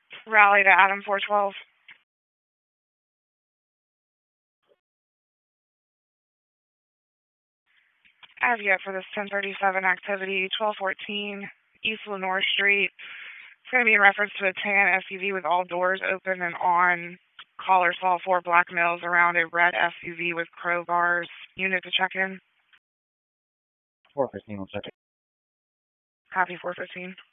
Rally to Adam 412. I have yet for this 1037 activity, 1214 East Lenore Street. It's going to be in reference to a tan SUV with all doors open and on. Caller saw 4 black males around a red SUV with crowbars. Unit to check in. 415 will check it. Copy 415.